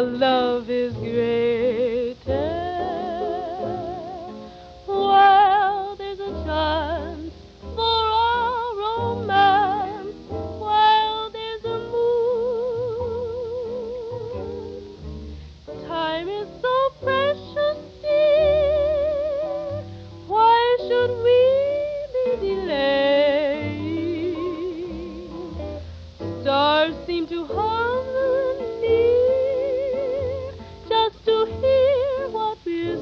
while love is greater, while there's a chance for a romance, while there's a moon. Time is so precious, dear, why should we be delaying? Stars seem to hover near just to hear what we're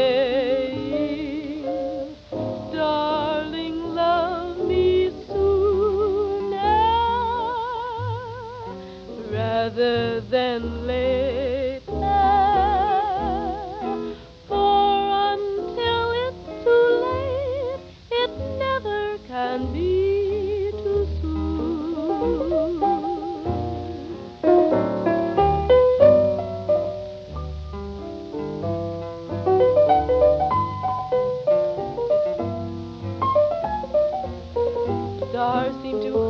saying. Darling, love me sooner rather than later, for until it's too late, it never can be too soon. Stars seem to